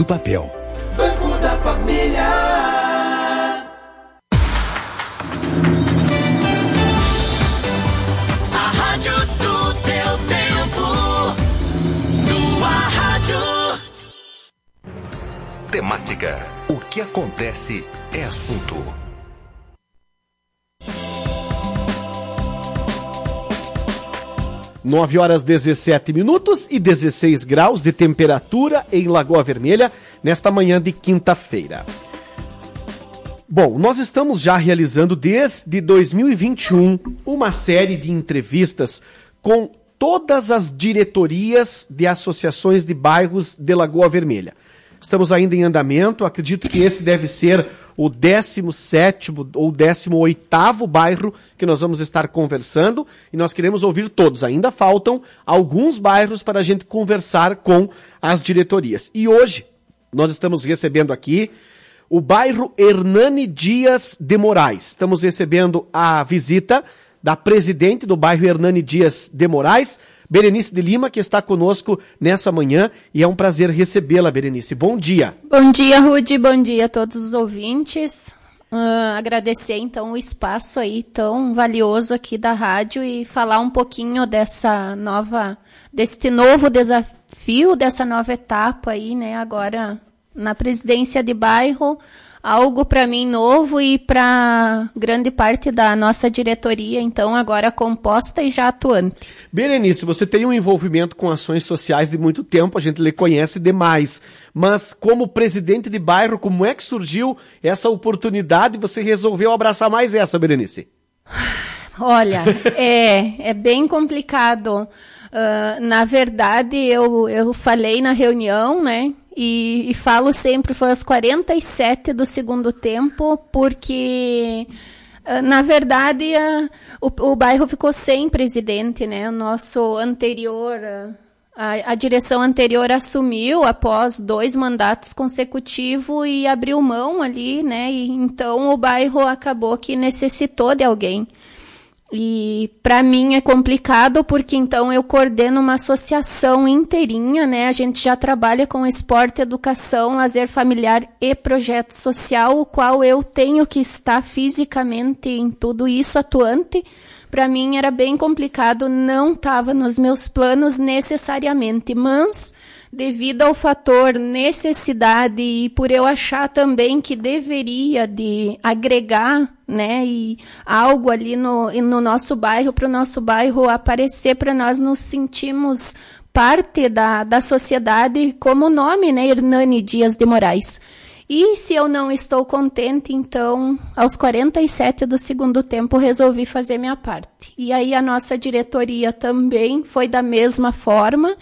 no papel. Banco da Família. A rádio do teu tempo. Tua rádio. Temática. O que acontece é assunto. Nove horas 17 minutos e 16 graus de temperatura em Lagoa Vermelha nesta manhã de quinta-feira. Bom, nós estamos já realizando desde 2021 uma série de entrevistas com todas as diretorias de associações de bairros de Lagoa Vermelha. Estamos ainda em andamento, acredito que esse deve ser o 17º ou 18º bairro que nós vamos estar conversando e nós queremos ouvir todos. Ainda faltam alguns bairros para a gente conversar com as diretorias. E hoje nós estamos recebendo aqui o bairro Hernani Dias de Moraes. Estamos recebendo a visita da presidente do bairro Hernani Dias de Moraes, Berenice de Lima, que está conosco nessa manhã, e é um prazer recebê-la, Berenice. Bom dia. Bom dia, Rudy. Bom dia a todos os ouvintes. Agradecer, então, o espaço aí tão valioso aqui da rádio e falar um pouquinho deste novo desafio, dessa nova etapa aí, né, agora na presidência de bairro, algo para mim novo e para grande parte da nossa diretoria, então agora composta e já atuante. Berenice, você tem um envolvimento com ações sociais de muito tempo, a gente lhe conhece demais, mas como presidente de bairro, como é que surgiu essa oportunidade e você resolveu abraçar mais essa, Berenice? Olha, é bem complicado. Na verdade, eu falei na reunião, né? E falo sempre, foi aos 47 do segundo tempo, porque, na verdade, o bairro ficou sem presidente, né? O nosso anterior, a direção anterior assumiu após 2 mandatos consecutivos e abriu mão ali, né? E, então, o bairro acabou que necessitou de alguém. E para mim é complicado porque então eu coordeno uma associação inteirinha, né? A gente já trabalha com esporte, educação, lazer familiar e projeto social, o qual eu tenho que estar fisicamente em tudo isso atuante. Para mim era bem complicado, não estava nos meus planos necessariamente, mas devido ao fator necessidade e por eu achar também que deveria de agregar, né, e algo ali no nosso bairro, para o nosso bairro aparecer, para nós nos sentirmos parte da sociedade, como o nome, né, Hernani Dias de Moraes. E se eu não estou contente, então, aos 47 do segundo tempo, resolvi fazer minha parte. E aí a nossa diretoria também foi da mesma forma.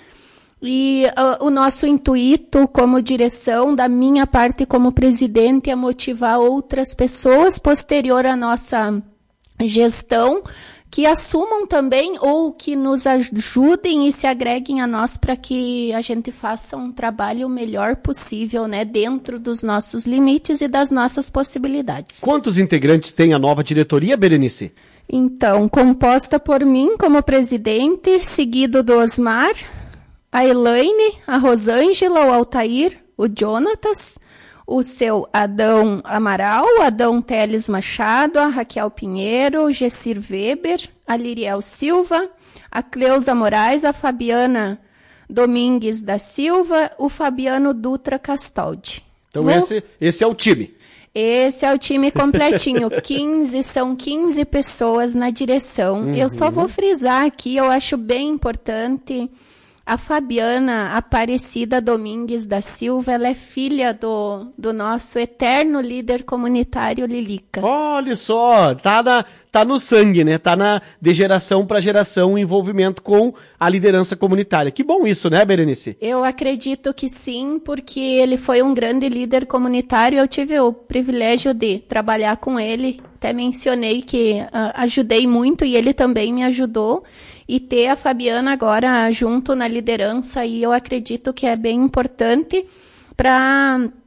E o nosso intuito como direção, da minha parte como presidente, é motivar outras pessoas posterior à nossa gestão que assumam também ou que nos ajudem e se agreguem a nós para que a gente faça um trabalho o melhor possível, né, dentro dos nossos limites e das nossas possibilidades. Quantos integrantes tem a nova diretoria, Berenice? Então, composta por mim como presidente, seguido do Osmar, a Elaine, a Rosângela, o Altair, o Jonatas, o seu Adão Amaral, o Adão Teles Machado, a Raquel Pinheiro, o Gessir Weber, a Liriel Silva, a Cleusa Moraes, a Fabiana Domingues da Silva, o Fabiano Dutra Castoldi. Então esse é o time. Esse é o time completinho, são 15 pessoas na direção. Uhum. Eu só vou frisar aqui, eu acho bem importante. A Fabiana Aparecida Domingues da Silva, ela é filha do nosso eterno líder comunitário Lilica. Olha só, tá no sangue, né? Tá de geração para geração o envolvimento com a liderança comunitária. Que bom isso, né, Berenice? Eu acredito que sim, porque ele foi um grande líder comunitário. Eu tive o privilégio de trabalhar com ele. Até mencionei que ajudei muito e ele também me ajudou. E ter a Fabiana agora junto na liderança, e eu acredito que é bem importante para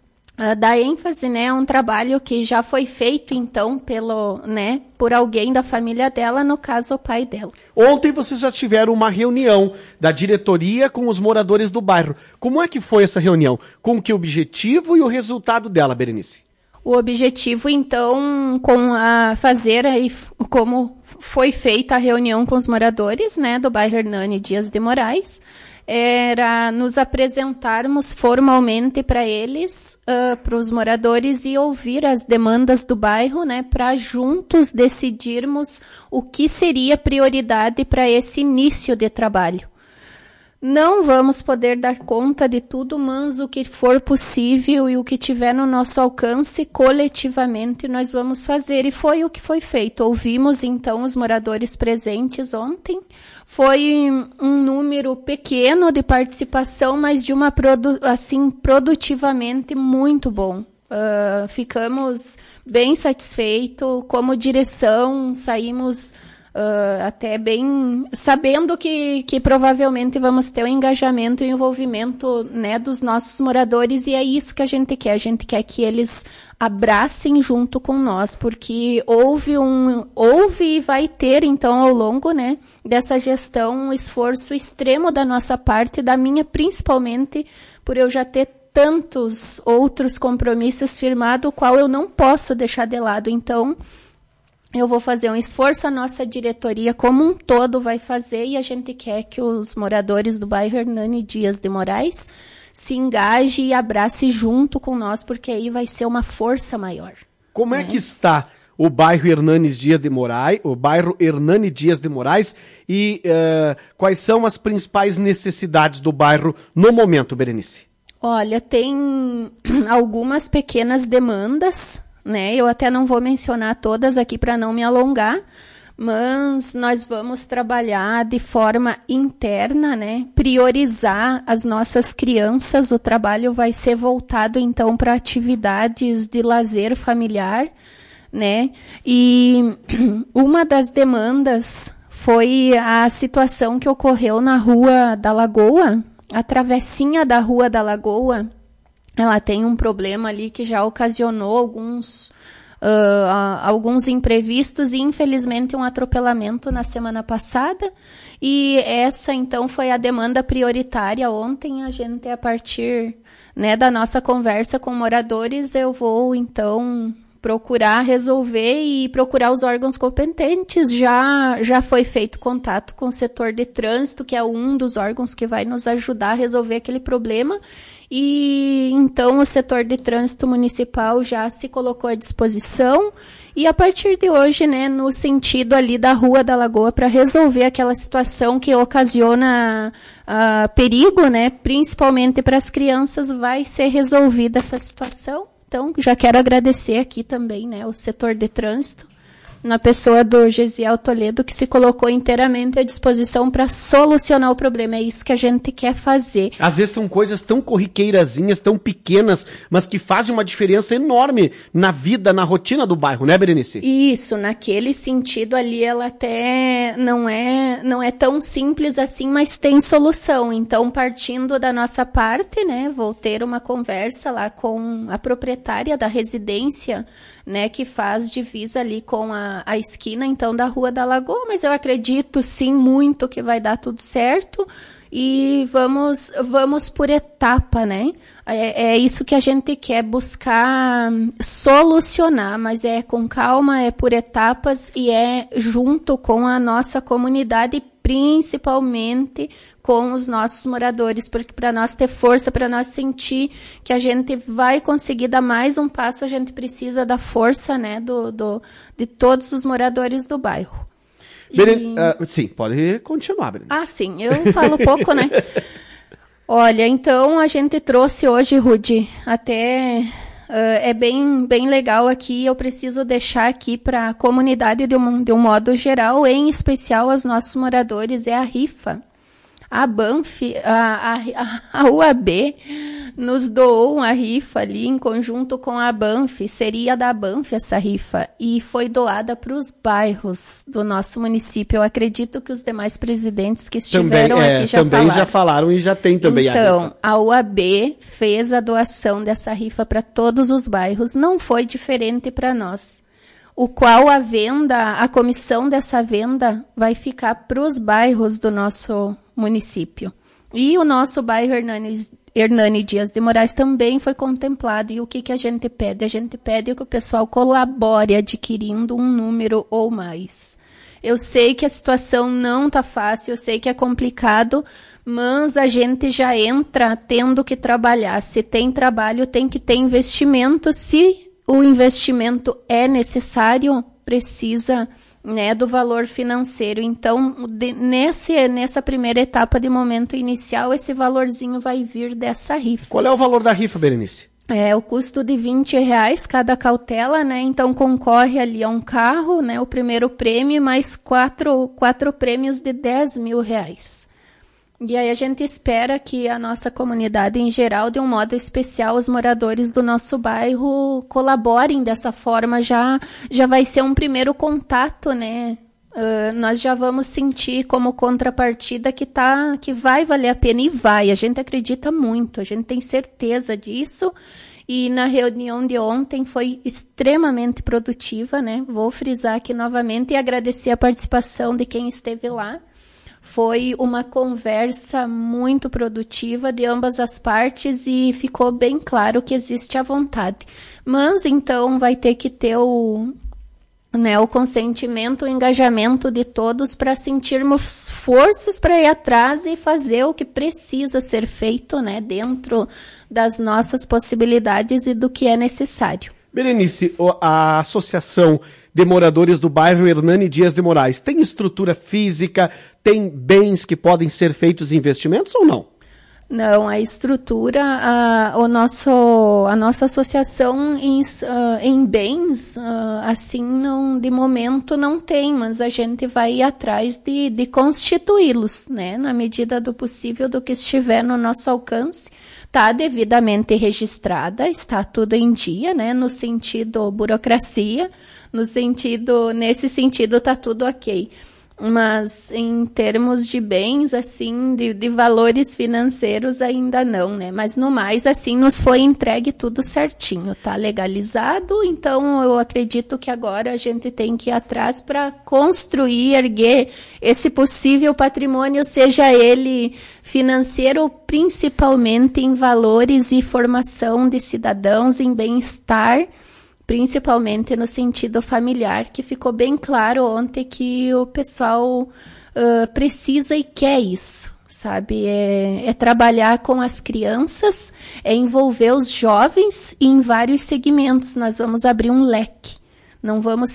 dar ênfase, né, a um trabalho que já foi feito, então, por alguém da família dela, no caso, o pai dela. Ontem vocês já tiveram uma reunião da diretoria com os moradores do bairro. Como é que foi essa reunião? Com que objetivo e o resultado dela, Berenice? O objetivo, então, fazer aí, como foi feita a reunião com os moradores, né, do bairro Hernani Dias de Moraes, era nos apresentarmos formalmente para eles, para os moradores, e ouvir as demandas do bairro, né, para juntos decidirmos o que seria prioridade para esse início de trabalho. Não vamos poder dar conta de tudo, mas o que for possível e o que tiver no nosso alcance, coletivamente, nós vamos fazer. E foi o que foi feito. Ouvimos, então, os moradores presentes ontem. Foi um número pequeno de participação, mas de produtivamente muito bom. Ficamos bem satisfeitos. Como direção, saímos até bem sabendo que provavelmente vamos ter um engajamento e envolvimento, né, dos nossos moradores, e é isso que a gente quer. A gente quer que eles abracem junto com nós, porque houve e vai ter, então, ao longo, né, dessa gestão, um esforço extremo da nossa parte, da minha principalmente, por eu já ter tantos outros compromissos firmados, o qual eu não posso deixar de lado. Então, eu vou fazer um esforço, a nossa diretoria como um todo vai fazer, e a gente quer que os moradores do bairro Hernani Dias de Moraes se engajem e abracem junto com nós, porque aí vai ser uma força maior. Como é que está o bairro Hernani Dias de Moraes, e quais são as principais necessidades do bairro no momento, Berenice? Olha, tem algumas pequenas demandas, né? Eu até não vou mencionar todas aqui para não me alongar, mas nós vamos trabalhar de forma interna, né? Priorizar as nossas crianças. O trabalho vai ser voltado, então, para atividades de lazer familiar, né? E uma das demandas foi a situação que ocorreu na Rua da Lagoa, a travessinha da Rua da Lagoa. Ela tem um problema ali que já ocasionou alguns imprevistos e, infelizmente, um atropelamento na semana passada. E essa, então, foi a demanda prioritária. Ontem, a gente, a partir, né, da nossa conversa com moradores, eu vou, então, procurar resolver e procurar os órgãos competentes. Já foi feito contato com o setor de trânsito, que é um dos órgãos que vai nos ajudar a resolver aquele problema. E então o setor de trânsito municipal já se colocou à disposição, e a partir de hoje, né, no sentido ali da Rua da Lagoa, para resolver aquela situação que ocasiona perigo, né, principalmente para as crianças, vai ser resolvida essa situação. Então, já quero agradecer aqui também, né, o setor de trânsito, na pessoa do Gesiel Toledo, que se colocou inteiramente à disposição para solucionar o problema. É isso que a gente quer fazer. Às vezes são coisas tão corriqueirazinhas, tão pequenas, mas que fazem uma diferença enorme na vida, na rotina do bairro, né, Berenice? Isso, naquele sentido ali, ela até não é tão simples assim, mas tem solução. Então, partindo da nossa parte, né, vou ter uma conversa lá com a proprietária da residência, né, que faz divisa ali com a esquina, então, da Rua da Lagoa, mas eu acredito, sim, muito que vai dar tudo certo, e vamos por etapa, né? É isso que a gente quer buscar solucionar, mas é com calma, é por etapas, e é junto com a nossa comunidade, principalmente com os nossos moradores, porque para nós ter força, para nós sentir que a gente vai conseguir dar mais um passo, a gente precisa da força, né, de todos os moradores do bairro. Sim, pode continuar, Berenice. Ah, sim, eu falo pouco, né? Olha, então a gente trouxe hoje, Rudy, até é bem legal aqui, eu preciso deixar aqui para a comunidade de um modo geral, em especial aos nossos moradores, é a rifa. A Banff, a UAB, nos doou uma rifa ali em conjunto com a Banff, seria da Banff essa rifa, e foi doada para os bairros do nosso município. Eu acredito que os demais presidentes que estiveram aqui já falaram e já tem também a rifa. Então, a UAB fez a doação dessa rifa para todos os bairros, não foi diferente para nós. O qual a comissão dessa venda vai ficar para os bairros do nosso município. E o nosso bairro Hernani Dias de Moraes também foi contemplado. E o que a gente pede? A gente pede que o pessoal colabore adquirindo um número ou mais. Eu sei que a situação não está fácil, eu sei que é complicado, mas a gente já entra tendo que trabalhar. Se tem trabalho, tem que ter investimento. Se o investimento é necessário, precisa, né, do valor financeiro. Então, nessa primeira etapa de momento inicial, esse valorzinho vai vir dessa rifa. Qual é o valor da rifa, Berenice? É o custo de R$20 cada cautela, né? Então concorre ali a um carro, né? O primeiro prêmio, mais quatro prêmios de R$10 mil. E aí a gente espera que a nossa comunidade em geral, de um modo especial, os moradores do nosso bairro colaborem dessa forma. Já vai ser um primeiro contato, né? Nós já vamos sentir como contrapartida que vai valer a pena, e vai. A gente acredita muito, a gente tem certeza disso. E na reunião de ontem foi extremamente produtiva, né? Vou frisar aqui novamente e agradecer a participação de quem esteve lá. Foi uma conversa muito produtiva de ambas as partes e ficou bem claro que existe a vontade. Mas, então, vai ter que ter o consentimento, o engajamento de todos para sentirmos forças para ir atrás e fazer o que precisa ser feito, né, dentro das nossas possibilidades e do que é necessário. Berenice, a Associação de Moradores do Bairro Hernani Dias de Moraes tem estrutura física, tem bens que podem ser feitos investimentos ou não? Não, a estrutura, a nossa associação em bens, assim, não, de momento não tem, mas a gente vai ir atrás de constituí-los, né, na medida do possível, do que estiver no nosso alcance. Está devidamente registrada, está tudo em dia, né, no sentido burocracia, nesse sentido está tudo ok. Mas em termos de bens, assim, de valores financeiros ainda não, né? Mas no mais, assim, nos foi entregue tudo certinho, tá legalizado. Então eu acredito que agora a gente tem que ir atrás para construir, erguer esse possível patrimônio, seja ele financeiro, principalmente em valores e formação de cidadãos, em bem-estar, principalmente no sentido familiar, que ficou bem claro ontem que o pessoal precisa e quer isso, sabe? É trabalhar com as crianças, é envolver os jovens em vários segmentos. Nós vamos abrir um leque, não vamos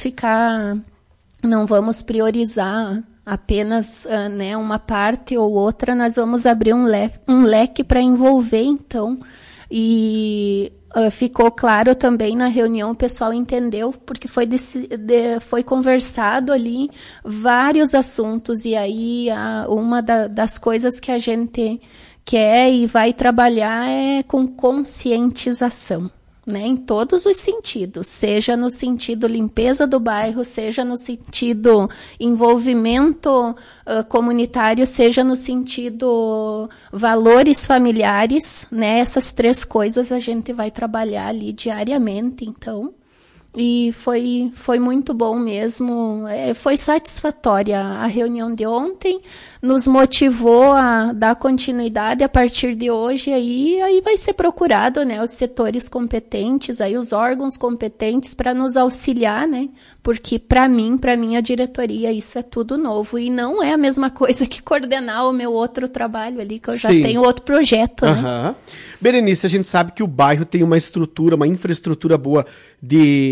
priorizar apenas uma parte ou outra, nós vamos abrir um leque para envolver, então, e ficou claro também na reunião, o pessoal entendeu, porque foi conversado ali vários assuntos, e aí uma das coisas que a gente quer e vai trabalhar é com conscientização, né, em todos os sentidos, seja no sentido limpeza do bairro, seja no sentido envolvimento comunitário, seja no sentido valores familiares, né, essas três coisas a gente vai trabalhar ali diariamente, então, e foi muito bom mesmo, foi satisfatória a reunião de ontem, nos motivou a dar continuidade a partir de hoje, aí vai ser procurado, né, os setores competentes, aí os órgãos competentes para nos auxiliar, né, porque para mim, a diretoria, isso é tudo novo, e não é a mesma coisa que coordenar o meu outro trabalho ali, que eu já tenho outro projeto, né. Berenice, a gente sabe que o bairro tem uma infraestrutura boa de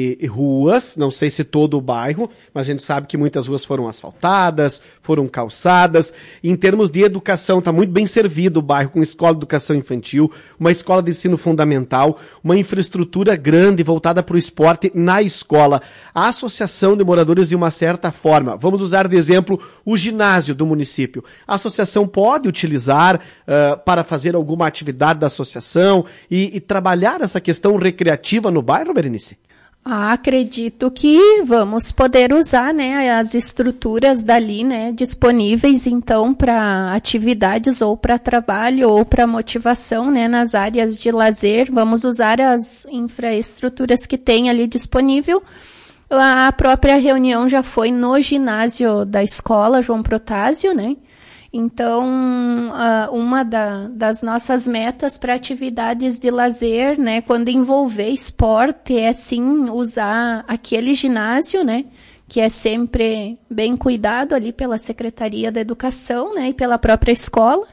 de ruas, não sei se todo o bairro, mas a gente sabe que muitas ruas foram asfaltadas, foram calçadas. Em termos de educação, está muito bem servido o bairro, com escola de educação infantil, uma escola de ensino fundamental, uma infraestrutura grande voltada para o esporte na escola. A associação de moradores, de uma certa forma, vamos usar de exemplo o ginásio do município. A associação pode utilizar para fazer alguma atividade da associação e trabalhar essa questão recreativa no bairro, Berenice? Acredito que vamos poder usar, né, as estruturas dali, né, disponíveis então para atividades ou para trabalho ou para motivação, né, nas áreas de lazer. Vamos usar as infraestruturas que tem ali disponível. A própria reunião já foi no ginásio da escola João Protásio, né? Então, uma das nossas metas para atividades de lazer, né, quando envolver esporte, é sim usar aquele ginásio, né, que é sempre bem cuidado ali pela Secretaria da Educação, né, e pela própria escola.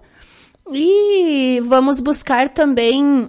E vamos buscar também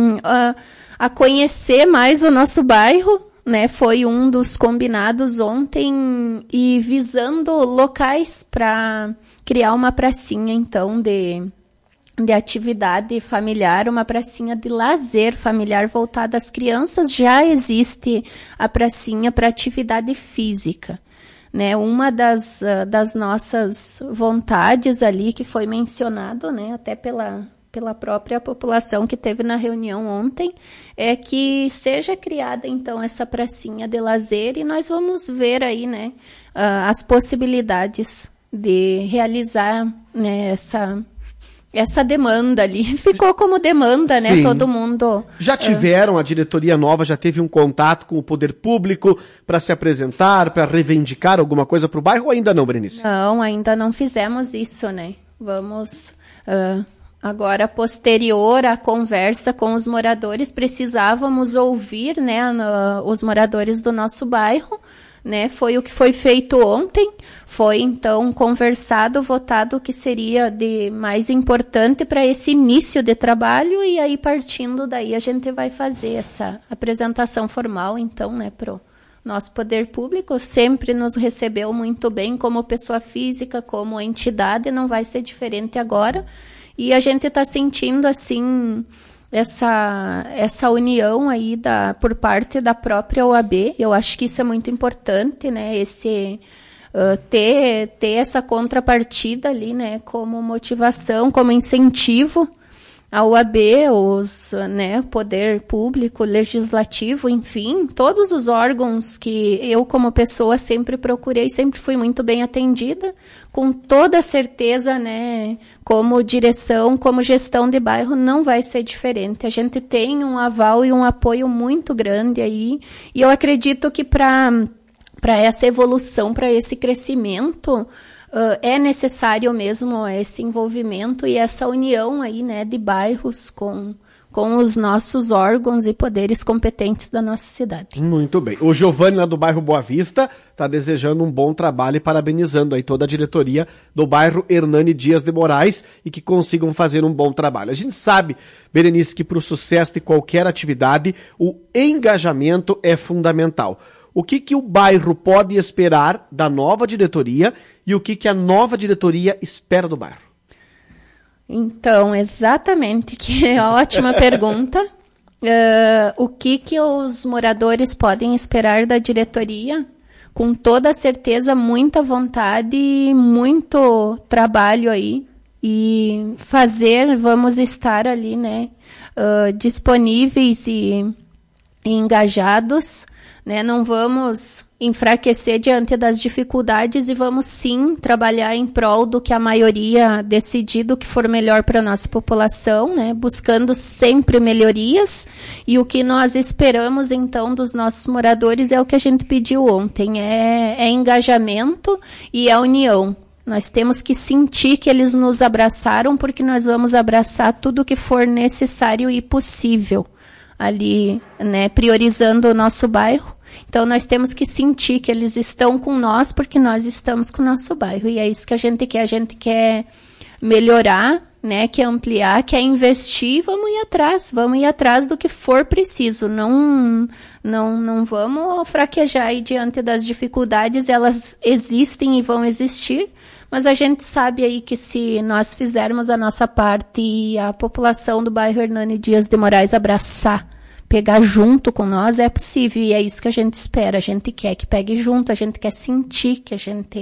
a conhecer mais o nosso bairro, né, foi um dos combinados ontem, e visando locais para criar uma pracinha, então, de atividade familiar, uma pracinha de lazer familiar voltada às crianças. Já existe a pracinha para atividade física, né? Uma das nossas vontades ali, que foi mencionado, né, até pela própria população que teve na reunião ontem, é que seja criada, então, essa pracinha de lazer, e nós vamos ver aí, né, as possibilidades de realizar, né, essa demanda ali. Ficou como demanda, né? Sim. Todo mundo... Já tiveram, a diretoria nova já teve um contato com o poder público para se apresentar, para reivindicar alguma coisa para o bairro, ou ainda não, Berenice? Não, ainda não fizemos isso, né? Vamos... Agora, posterior à conversa com os moradores, precisávamos ouvir, né, os moradores do nosso bairro, né? Foi o que foi feito ontem. Foi, então, conversado, votado o que seria de mais importante para esse início de trabalho, e aí, partindo daí, a gente vai fazer essa apresentação formal, então, né, pro nosso poder público. Sempre nos recebeu muito bem como pessoa física, como entidade, não vai ser diferente agora. E a gente está sentindo, assim, essa união aí por parte da própria OAB. Eu acho que isso é muito importante, né? Ter essa contrapartida ali, né? Como motivação, como incentivo a OAB, né, poder público, legislativo, enfim, todos os órgãos que eu, como pessoa, sempre procurei, sempre fui muito bem atendida, com toda certeza, né, como direção, como gestão de bairro, não vai ser diferente. A gente tem um aval e um apoio muito grande aí, e eu acredito que para essa evolução, para esse crescimento, é necessário mesmo esse envolvimento e essa união aí, né, de bairros com os nossos órgãos e poderes competentes da nossa cidade. Muito bem. O Giovanni, lá do bairro Boa Vista, está desejando um bom trabalho e parabenizando aí toda a diretoria do bairro Hernani Dias de Moraes, e que consigam fazer um bom trabalho. A gente sabe, Berenice, que para o sucesso de qualquer atividade, o engajamento é fundamental. O que o bairro pode esperar da nova diretoria e o que a nova diretoria espera do bairro? Então, exatamente, que é ótima pergunta. O que os moradores podem esperar da diretoria? Com toda certeza, muita vontade e muito trabalho aí. E vamos estar ali, né, disponíveis e engajados, né? Não vamos enfraquecer diante das dificuldades, e vamos sim trabalhar em prol do que a maioria decidir, do que for melhor para a nossa população, né? Buscando sempre melhorias, e o que nós esperamos então dos nossos moradores é o que a gente pediu ontem, é engajamento e a união. Nós temos que sentir que eles nos abraçaram, porque nós vamos abraçar tudo o que for necessário e possível ali, né, priorizando o nosso bairro. Então, nós temos que sentir que eles estão com nós, porque nós estamos com o nosso bairro. E é isso que a gente quer. A gente quer melhorar, né, quer ampliar, quer investir, vamos ir atrás do que for preciso. Não vamos fraquejar aí diante das dificuldades, elas existem e vão existir, mas a gente sabe aí que se nós fizermos a nossa parte e a população do bairro Hernani Dias de Moraes abraçar, pegar junto com nós, é possível, e é isso que a gente espera. A gente quer que pegue junto, a gente quer sentir que a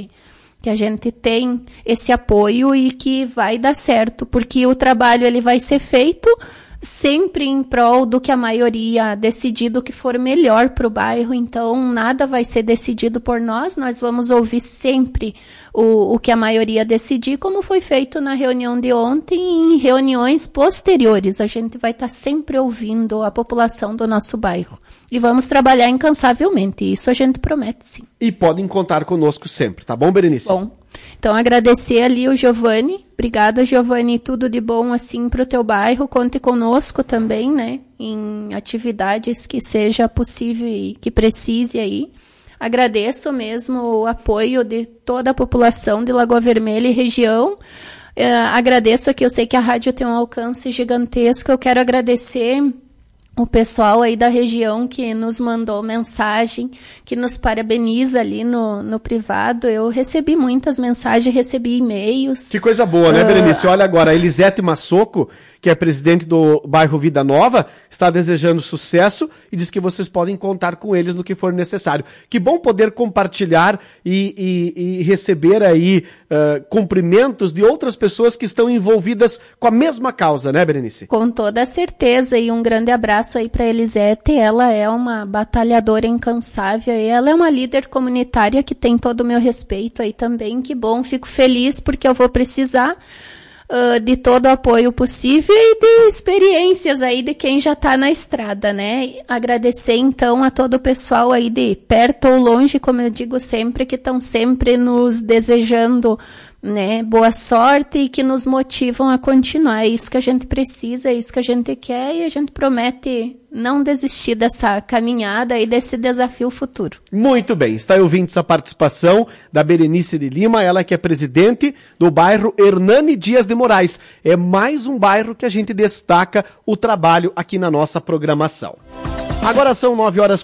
gente tem esse apoio e que vai dar certo, porque o trabalho ele vai ser feito sempre em prol do que a maioria decidir, do que for melhor para o bairro. Então nada vai ser decidido por nós vamos ouvir sempre o que a maioria decidir, como foi feito na reunião de ontem e em reuniões posteriores. A gente vai estar sempre ouvindo a população do nosso bairro. E vamos trabalhar incansavelmente, isso a gente promete, sim. E podem contar conosco sempre, tá bom, Berenice? Bom, então agradecer ali o Giovanni. Obrigada, Giovanni, tudo de bom assim para o teu bairro. Conte conosco também, né, em atividades que seja possível e que precise aí. Agradeço mesmo o apoio de toda a população de Lagoa Vermelha e região. Agradeço aqui, eu sei que a rádio tem um alcance gigantesco. Eu quero agradecer o pessoal aí da região que nos mandou mensagem, que nos parabeniza ali no privado. Eu recebi muitas mensagens, recebi e-mails. Que coisa boa, né, Berenice? Olha agora, a Elisete Massoco, que é presidente do bairro Vida Nova, está desejando sucesso e diz que vocês podem contar com eles no que for necessário. Que bom poder compartilhar e receber aí cumprimentos de outras pessoas que estão envolvidas com a mesma causa, né, Berenice? Com toda certeza, e um grande abraço aí para Elisete. Ela é uma batalhadora incansável e ela é uma líder comunitária que tem todo o meu respeito aí também. Que bom, fico feliz porque eu vou precisar de todo o apoio possível e de experiências aí de quem já está na estrada, né? Agradecer então a todo o pessoal aí de perto ou longe, como eu digo sempre, que estão sempre nos desejando, né, boa sorte e que nos motivam a continuar. É isso que a gente precisa, é isso que a gente quer e a gente promete não desistir dessa caminhada e desse desafio futuro. Muito bem, está ouvindo essa participação da Berenice de Lima, ela que é presidente do bairro Hernani Dias de Moraes. É mais um bairro que a gente destaca o trabalho aqui na nossa programação. Agora são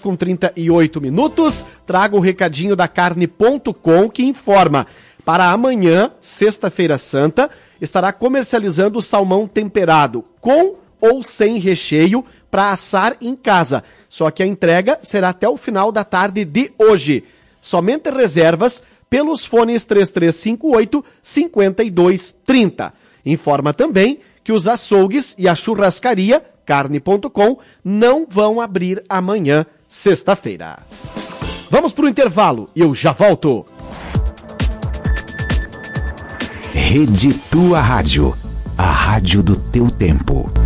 9h38. Trago o recadinho da Carne.com que informa: para amanhã, sexta-feira santa, estará comercializando o salmão temperado com ou sem recheio para assar em casa. Só que a entrega será até o final da tarde de hoje. Somente reservas pelos fones 3358-5230. Informa também que os açougues e a churrascaria Carne.com não vão abrir amanhã, sexta-feira. Vamos para o intervalo e eu já volto. Rede Tua Rádio, a rádio do teu tempo.